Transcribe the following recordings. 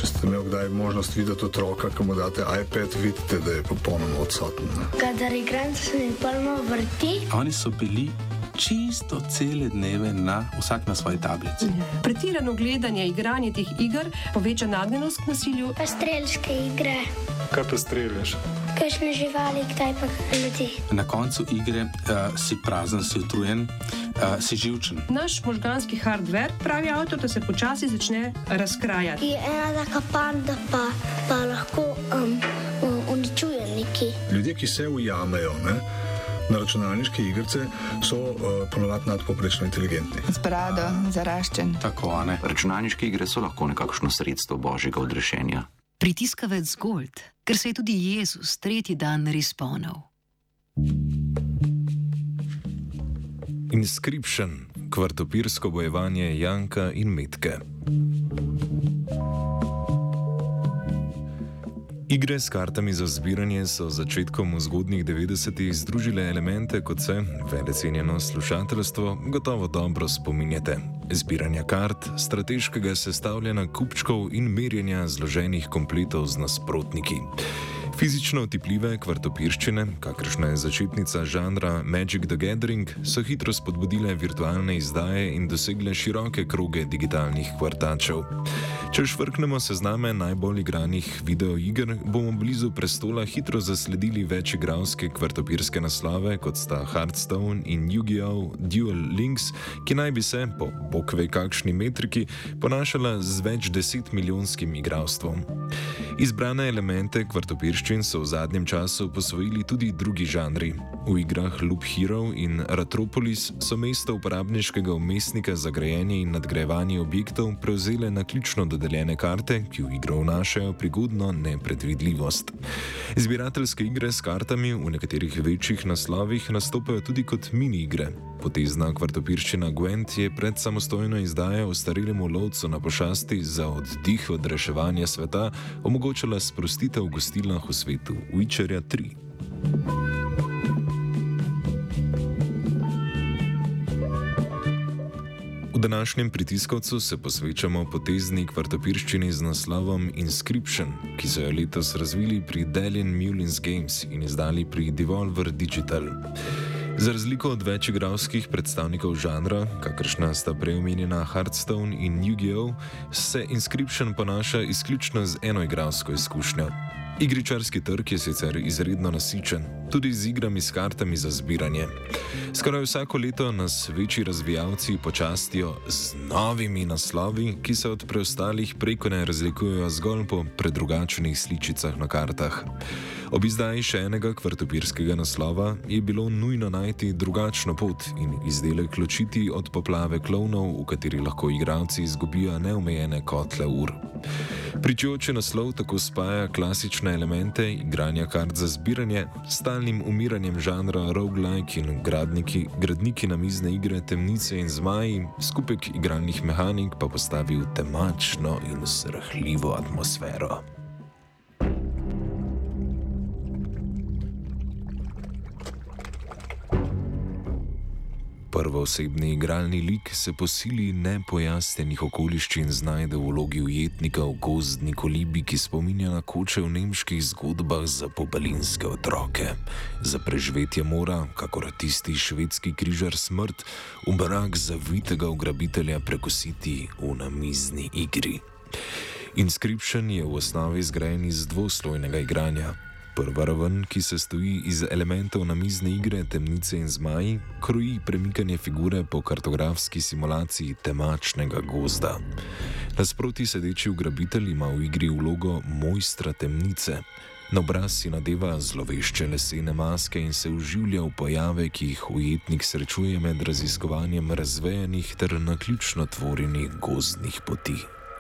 Če ste imeli kdaj možnost videti otroka, ki mu date iPad, vidite, da je popolnoma odsoten. Kadar igram, se mi polno vrti. Oni so bili čisto cele dneve vsak na svoji tablici. Pretirano gledanje, igranje teh iger poveča nagnjenost k nasilju. Pa strelske igre. Kaj pa streljaš? Kakšne živali, kdaj pa ljudi. Na koncu igre si prazen, si utrujen, si živčen. Naš možganski hardware, pravi avtor, da se počasi začne razkrajati. Je ena taka panda, pa lahko uničuje neki. Ljudje, ki se ujamejo, na računalniške igrice, so ponovadi nadpovprečno inteligentni. Z brado, zaraščen. Tako, a ne? Računalniške igre so lahko nekakšno sredstvo božjega odrešenja. Pritiskavec Gold, ker se je tudi Jezus tretji dan responil. Inscription, kvartopirsko bojevanje Janka in Metke. Igre s kartami za zbiranje so začetkom v zgodnjih 90-ih združile elemente, kot se, velecenjeno slušateljstvo, gotovo dobro spominjate. Zbiranja kart, strateškega sestavljanja kupčkov in merjenja zloženih kompletov z nasprotniki. Fizično otipljive kvartopirščine, kakršna je začetnica žanra Magic the Gathering, so hitro spodbudile virtualne izdaje in dosegle široke kroge digitalnih kvartačev. Če švrknemo sezname najbolj igranih videoiger, bomo blizu prestola hitro zasledili večigralske kvartopirske naslove, kot sta Hearthstone in Yu-Gi-Oh! Duel Links, ki naj bi se, po bogve kakšni metriki, ponašala z več 10 milijonskim igralstvom. Izbrane elemente kvartopirščin so v zadnjem času posvojili tudi drugi žanri. V igrah Loop Hero in Ratropolis so mesto uporabniškega vmesnika za grajenje in nadgrajevanje objektov prevzele naključno dodeljene karte, ki v igro vnašajo prigodno nepredvidljivost. Zbirateljske igre s kartami v nekaterih večjih naslovih nastopajo tudi kot mini-igre. Potezna kvartopirščina Gwent je pred samostojno izdajo ostarelemu lovcu na pošasti za oddih od reševanja sveta omogočala sprostitev v gostilnah v svetu Witcherja 3. V današnjem pritiskovcu se posvečamo potezni kvartopirščini z naslovom Inscription, ki so jo letos razvili pri Dalian Mullins Games in izdali pri Devolver Digital. Za razliko od večigralskih predstavnikov žanra, kakršna sta preomenjena Hearthstone in Yu-Gi-Oh!, se Inscription ponaša izključno z enoigralsko izkušnjo. Igričarski trg je sicer izredno nasičen, tudi z igrami s kartami za zbiranje. Skoraj vsako leto nas večji razvijalci počastijo z novimi naslovi, ki se od preostalih preko ne razlikujejo zgolj po predrugačenih sličicah na kartah. Ob izdaji še enega kvartopirskega naslova je bilo nujno najti drugačno pot in izdelek ločiti od poplave klovnov, v kateri lahko igralci izgubijo neomejene kotle ur. Pričujoči naslov tako spaja klasične elemente igranja kart za zbiranje s stalnim umiranjem žanra roguelike in gradniki namizne igre Temnice in zmaji, skupek igralnih mehanik pa postavi v temačno in srhljivo atmosfero. Prvoosebni igralni lik se po sili nepojasnjenih okoliščin znajde v vlogi ujetnika v gozdni kolibi, ki spominja na koče v nemških zgodbah za pobalinske otroke. Za preživetje mora, kakor tisti švedski križar smrt, v barak zavitega ugrabitelja prekositi v namizni igri. Inscription je v osnovi zgrajen iz dvoslojnega igranja. Prva raven, ki se stoji iz elementov namizne igre Temnice in zmaji, kroji premikanje figure po kartografski simulaciji temačnega gozda. Nasproti sedeči ugrabitelj ima v igri vlogo mojstra temnice. Na obraz si nadeva zlovešče lesene maske in se vživlja v pojave, ki jih ujetnik srečuje med raziskovanjem razvejanih ter naključno tvorjenih gozdnih poti.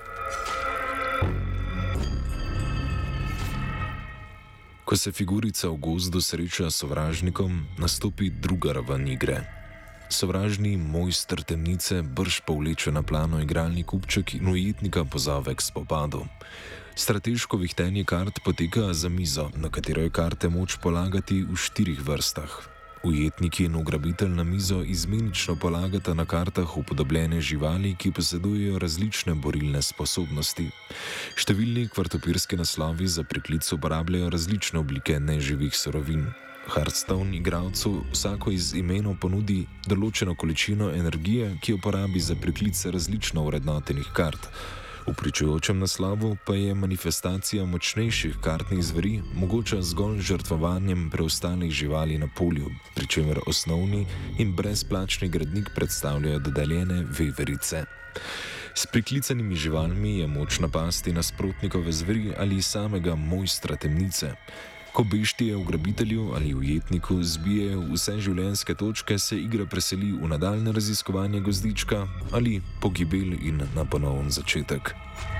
Ko se figurica v gozdu sreča s sovražnikom, nastopi druga raven igre. Sovražni mojster temnice brž povleče na plano igralni kupček in ujetnika pozove k spopadu. Strateško vihtenje kart poteka za mizo, na katero je karte moč polagati v 4 vrstah. Ujetniki in ugrabitelj na mizo izmenično polagata na kartah upodobljene živali, ki posedujejo različne borilne sposobnosti. Številni kvartopirski naslovi za priklic uporabljajo različne oblike neživih surovin. Hearthstone igralcu vsako iz imenov ponudi določeno količino energije, ki jo porabi za priklic različno vrednotenih kart. V pričujočem naslovu pa je manifestacija močnejših kartnih zveri mogoča zgolj žrtvovanjem preostalih živali na polju, pri čemer osnovni in brezplačni gradnik predstavljajo dodeljene veverice. S priklicanimi živalmi je moč napasti nasprotnikove zveri ali samega mojstra temnice. Ko beštije ugrabitelju ali ujetniku zbijejo vse življenjske točke, se igra preseli v nadaljne raziskovanje gozdička ali pogibelj in na ponoven začetek.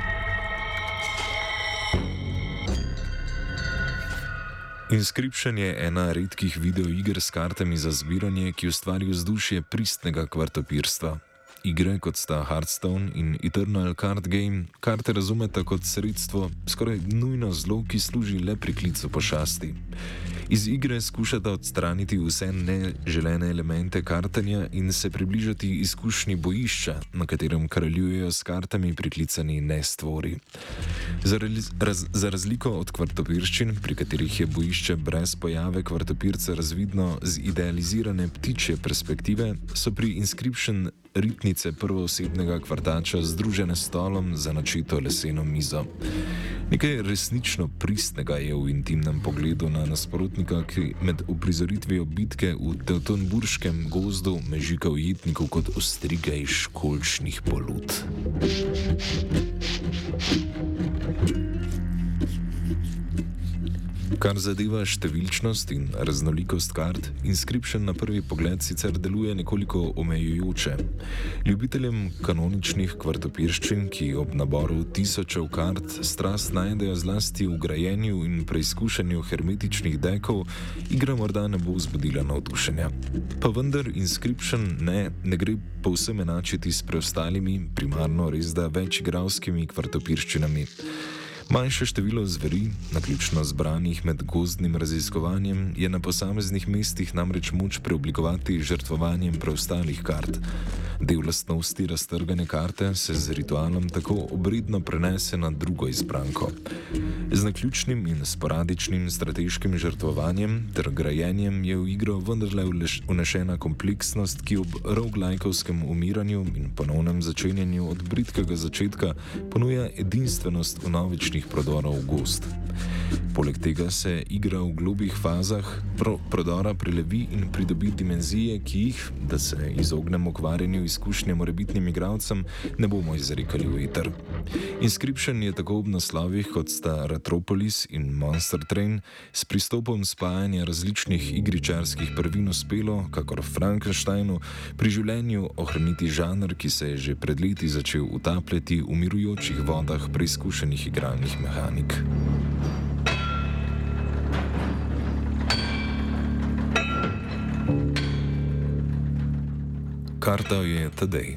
Inscription je ena redkih videoiger s kartami za zbiranje, ki ustvari vzdušje pristnega kvartopirstva. Igre kot sta Hearthstone in Eternal Card Game karte razumeta kot sredstvo, skoraj nujno zlo, ki služi le priklicu pošasti. Iz igre skušata odstraniti vse neželene elemente kartanja in se približati izkušnji bojišča, na katerem kraljujejo s kartami priklicani nestvori. Za razliko od kvartopirščin, pri katerih je bojišče brez pojave kvartopirca razvidno z idealizirane ptičje perspektive, so pri Inscription ritnice prvoosebnega kvartača združene s stolom za načeto leseno mizo. Nekaj resnično pristnega je v intimnem pogledu na nasprotnika, ki med uprizoritvijo bitke v Teutonburškem gozdu mežika ujetnikov kot ostriga iz školjčnih polud. Kar zadeva številčnost in raznolikost kart, Inscription na prvi pogled sicer deluje nekoliko omejujoče. Ljubiteljem kanoničnih kvartopirščin, ki ob naboru tisočev kart strast najdejo zlasti v grajenju in preizkušanju hermetičnih dekov, igra morda ne bo vzbudila navdušenja. Pa vendar Inscription ne gre povsem enačiti s preostalimi, primarno resda večigralskimi kvartopirščinami. Manjše število zveri, naključno zbranih med gozdnim raziskovanjem, je na posameznih mestih namreč moč preoblikovati žrtvovanjem preostalih kart. Del lastnosti raztrgane karte se z ritualom tako obredno prenese na drugo izbranko. Z naključnim in sporadičnim strateškim žrtvovanjem ter grajenjem je v igro vendarle vnešena kompleksnost, ki ob roguelikeovskem umiranju in ponovnem začenjanju od bridkega začetka ponuja edinstvenost vnovičnih prodorov v gozd. Poleg tega se igra v globih fazah prodora prelevi in pridobi dimenzije, ki jih, da se izognemo kvarjenju izkušnje morebitnim igralcem, ne bomo izrekali v eter. Inscription je tako ob naslovih kot sta Retropolis in Monster Train s pristopom spajanja različnih igričarskih prvin uspelo, kakor Frankensteinu, pri življenju ohraniti žanr, ki se je že pred leti začel utapljati v mirujočih vodah preizkušenih igralnih mehanik. Karta je Tadej.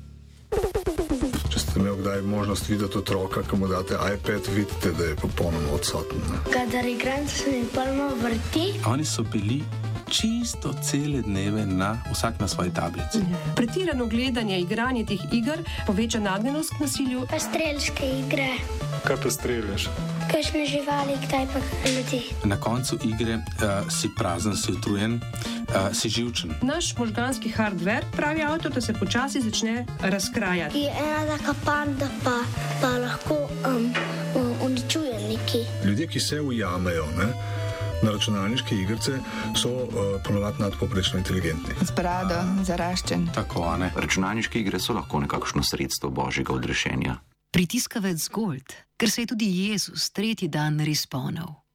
Če ste imeli kdaj možnost videti otroka, ki mu date iPad, vidite, da je popolnoma odsoten. Kadar igram, se mi polno vrti. Oni so bili čisto cele dneve vsak na svoji tablici. Pretirano gledanje, igranje teh iger poveča nagnjenost k nasilju. Pa strelske igre. Kaj pa streljaš? Kakšne živali, kdaj pa ljudi. Na koncu igre si prazen, si utrujen, si živčen. Naš možganski hardware, pravi avtor, da se počasi začne razkrajati. Je ena taka panda, pa lahko uničuje neki. Ljudje, ki se ujamejo na računalniške igrice, so ponovadi nadpovprečno inteligentni. Z brado, zaraščen. Tako, a ne? Računalniške igre so lahko nekakšno sredstvo božjega odrešenja. Pritiskavec Gold, ker se je tudi Jezus tretji dan responil.